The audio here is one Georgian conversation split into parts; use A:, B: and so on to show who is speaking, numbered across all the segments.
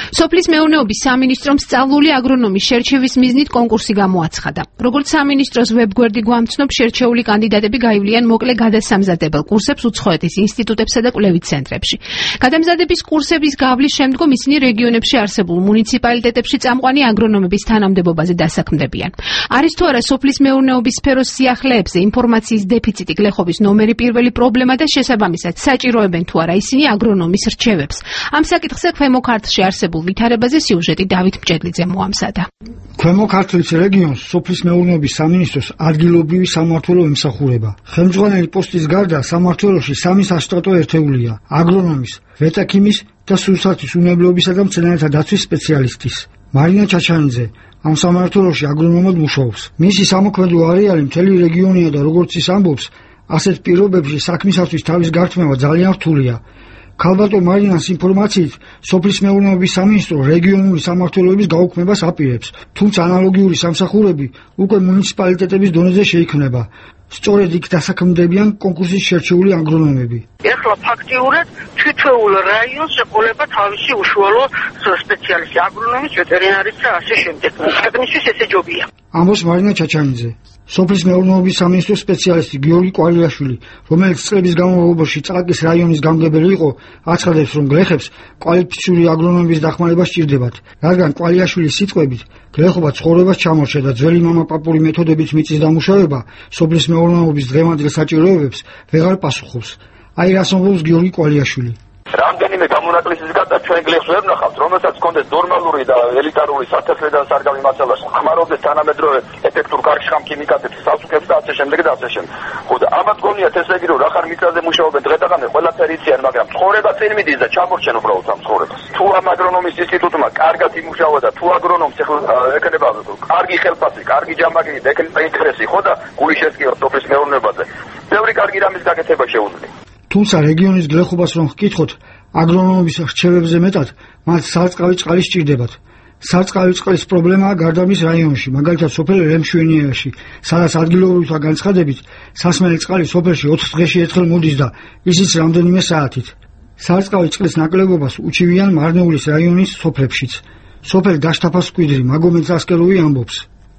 A: სოფლის მეურნეობის სამინისტრომ სწავლული აგრონომის შერჩევის მიზნით კონკურსი გამოაცხადა. როგორც სამინისტროს ვებგვერდი გვამცნობს, შერჩეული კანდიდატები გაივლიან მოკლე გადასამზადებელ კურსებს უცხოეთის ინსტიტუტებსა და კვლევით ცენტრებში. გადამზადების კურსების გავლის შემდგომ ისინი რეგიონებში არსებულ მუნიციპალიტეტებში წამყვანი აგრონომების თანამდებობაზე დასაქმდებიან. არის თუ არა სოფლის მეურნეობის სფეროს სიახლეებზე ინფორმაციის დეფიციტი, გლეხობის ნომერი პირველი პრობლემა და შესაბამისად საჭიროებენ თუ არა ისინი აგრონომის რჩევებს. ამ საკითხზე ქვემო ქართლში არსებულ ვითარებაზე სიუჟეტი დავით მჭედლიძე მოამზადა.
B: ქვემო ქართლის რეგიონს სოფლის მეურნეობის სამინისტროს ადგილობრივი სამმართველო ემსახურება. ხელმძღვანელი პოსტის გარდა სამმართველოში 3 საშტატო ერთეულია: აგრონომის, ვეტაქიმის და სურსათის უნებლობისა და მცენარეთა დაცვის სპეციალისტის. მარინა ჩაჩანიძე ამ სამმართველოში აგრონომად მუშაობს. მისი სამოქმედო არეალი მთელი რეგიონია და როგორც ის ამბობს, ასეთ პირობებში საქმისათვის თავის გართმევა ძალიან რთულია. ქალბატონ მარინას ინფორმაციით, სოფლის მეურნეობის სამინისტრო რეგიონული სამმართველოების გაუქმებას აპირებს, თუმცა ანალოგიური სამსახურები უკვე მუნიციპალიტეტების დონეზე შეიქმნება. სწორედ იქ დასაქმდებიან კონკურსის შერჩეული აგრონომები.
C: ეხლა ფაქტიურად თითოეულ რაიონს ეყოლება თავისი უშუალო სპეციალისტი, აგრონომის, ვეტერინარის და ასე შემდეგ. ქვეყნისთვის ესე ჯობია.
B: ამბობს მარინა ჩაჩანიძე. სოფლის მეურნეობის სამინისტროს სპეციალისტი გიორგი კვალიაშვილი, რომელიც წლების განმავლობაში წალკის რაიონის გამგებელი იყო, აცხადებს, რომ გლეხებს კვალიფიციური აგრონომების დახმარება სჭირდებათ, რადგან კვალიაშვილის სიტყვებით, გლეხობა ცხოვრებას ჩამორჩა და ძველი მამაპაპური მეთოდებით მიწის დამუშავება სოფლის მეურნეობის დღევანდელ საჭიროებებს ვეღარ პასუხობს. აი რას ამბობს გიორგი კვალიაშვილი.
D: რამდენიმე გამონაკლისის გარდა ჩვენ გლეხს ვერ ვნახავთ, რომელსაც ჰქონდეს ნორმალური და ელიტარული სათესლიდან სარგავი მასალაში, ხმარობდეს თანამედროვე ეფექტურ გარშხამ ქიმიკატებს, სასუქებს და ასე შემდეგ და ასე შემდეგ. ხოდა ამათ გონიათ ესე იგი, რომ რახარ მიწაზე მუშაობენ დღე-დღე ყველაფერი იციან, მაგრამ ცხოვრება წინ მიდის და ჩამორჩენ უბრალოდ ამ ცხოვრებას. თუ ამ აგრონომის ინსტიტუტმა კარგად იმუშავა და თუ აგრონომს ეხლა ეკნება კარგი ხელფასი, კარგი ჯამაგირი და ეკნება ინტერესი, ხოდა გული შესკივა სოფლის მეურნეობაზე. ბევრი კარგი რამის გაკეთება შეუძლია.
B: თუმცა რეგიონის გლეხობას რომ ვკითხოთ, აგრონომების რჩევებზე მეტად მათ სარწყავი წყალი სჭირდებათ. სარწყავი წყლის პრობლემაა გარდამის რაიონში, მაგალითად სოფელ რემშვენიაში, სადაც ადგილობრივთა განცხადებით სასმელი წყალი სოფელში 4 დღეში ერთხელ მოდის და ისიც რამდენიმე საათით. სარწყავი წყლის ნაკლებობას უჩივიან მარნეულის რაიონის სოფლებშიც. სოფელ დაშთაფას მკვიდრი მაგომედს ასკეროვი ამბობს.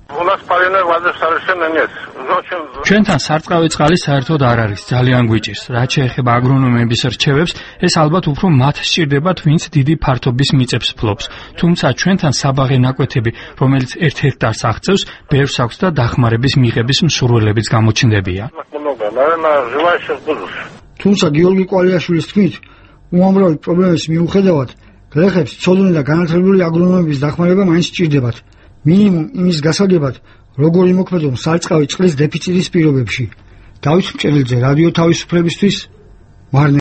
E: ჩვენთან სარწყავი წყალი საერთოდ არ არის, ძალიან გვიჭირს. რაც შეეხება აგრონომების რჩევებს, ეს ალბათ უფრო მათ სჭირდებათ, ვინც დიდი ფართობის მიწებს ფლობს. თუმცა ჩვენთან საბაღე ნაკვეთები, რომელიც 1 ჰექტარს აღწევს, ბევრს აქვს და დახმარების მიღების მსურველებიც გამოჩნდებიან.
B: თუმცა გიორგი კვალიაშვილის თქმით, უამრავი პრობლემის მიუხედავად, გლეხებს ცოდნი და განათლებული აგრონომების დახმარება მაინც სჭირდებათ. მინიმუმ იმის გასაგებად, როგორ იმოქმედონ სარწყავი წყლის დეფიციტის პირობებში. დავით მჭედლიძე, რადიო თავისუფლებისთვის, მარნეულიდან.